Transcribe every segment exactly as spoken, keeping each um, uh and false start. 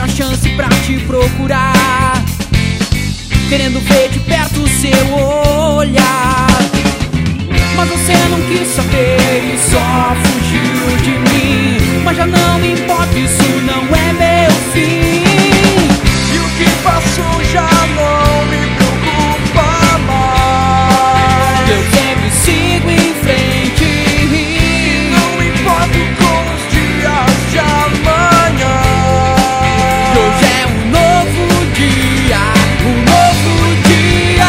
melhor chance pra te procurar, querendo ver de perto o seu olhar. Mas você não quis saber e só fugiu de mim. Mas já não me importa, isso não é meu fim. E o que passou já não me preocupa mais. Eu sempre sigo em frente. Não me importo com os dias de amanhã. E hoje é um novo dia, um novo dia.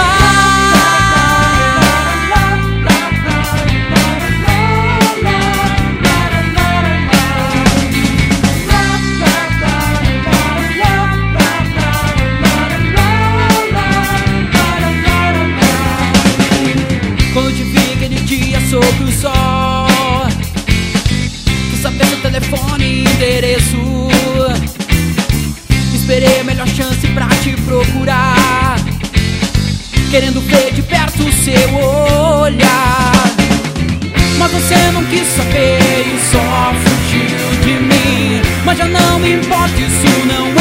Quando te vi aquele dia sob o sol, quis saber seu telefone e endereço. Esperei a melhor chance pra te procurar, querendo ver de perto o seu olhar. Mas você não quis saber e só fugiu de mim. Mas já não me importa, isso não